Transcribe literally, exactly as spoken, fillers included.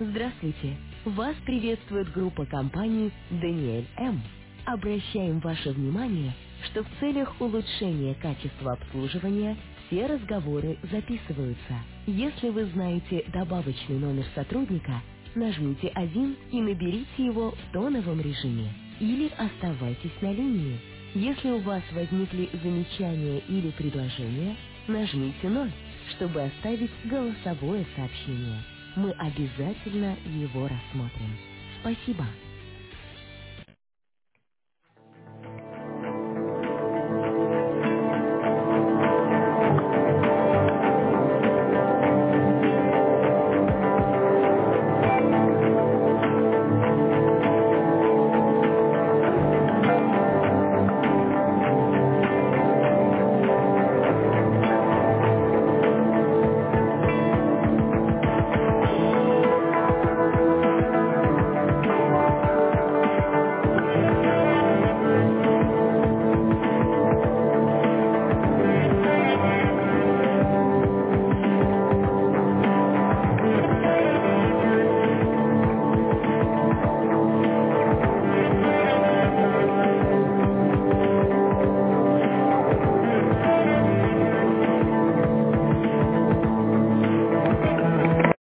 Здравствуйте! Вас приветствует группа компаний «Даниэль М». Обращаем ваше внимание, что в целях улучшения качества обслуживания все разговоры записываются. Если вы знаете добавочный номер сотрудника, нажмите один и наберите его в тоновом режиме. Или оставайтесь на линии. Если у вас возникли замечания или предложения, нажмите ноль, чтобы оставить голосовое сообщение. Мы обязательно его рассмотрим. Спасибо.